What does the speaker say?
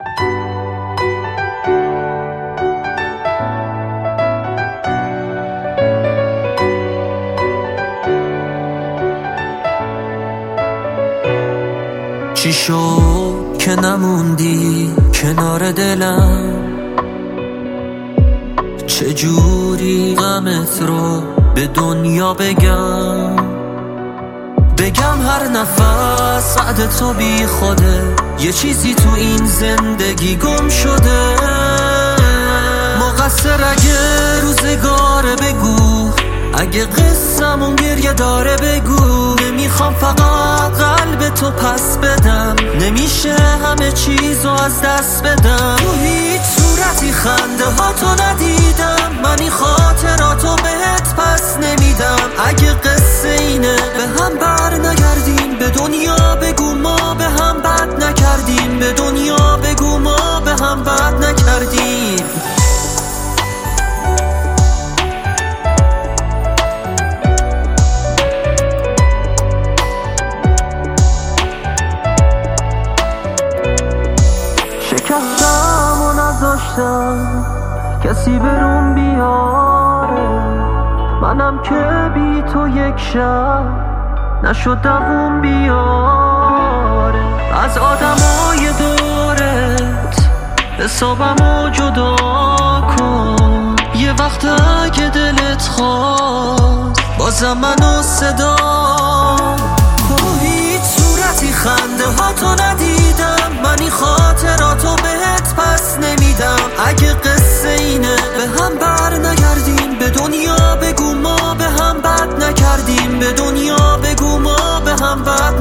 چی شد که نموندی کنار دلم؟ چجوری غمت رو به دنیا بگم هر نفس سعد تو بی خوده، یه چیزی تو این زندگی گم شده. مقصر اگه روزگاره بگو، اگه قصه‌مون گریه داره بگو. نمیخوام فقط قلب تو پس بدم، نمیشه همه چیزو از دست بدم. تو هیچ صورتی خنده ها تو ندیدم، من این خاطراتو بهت پس نمیدم. اگه قصه اینه به هم بر نگردیم، به دنیا بگو ما به هم بد نکردیم. به دنیا بگو ما به هم بد نکردیم. شکستم و نذاشتم کسی برون بیاره، منم که بی تو یک شب نشد دووم بیاره. از آدمای دورت حسابمو جدا کن، یه وقت اگه دلت خواست بازم منو صدا کن. هیچ صورتی خنده ها تو ندیدم، من این خاطراتو بهت پس نمیدم. اگه قصه اینه به هم بر نگردیم، به دنیا بگو ما به هم بد نکردیم. به دنیا بگو ما به هم بد